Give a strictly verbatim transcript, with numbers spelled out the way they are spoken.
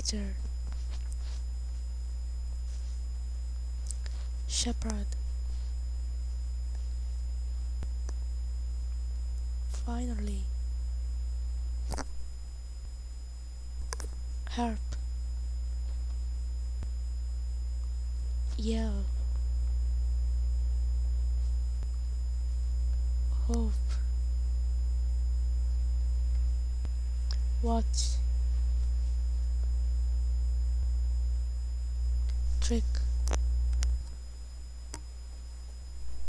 Teacher. Shepherd. Finally. Harp. Yell. Hope. Watch. Trick.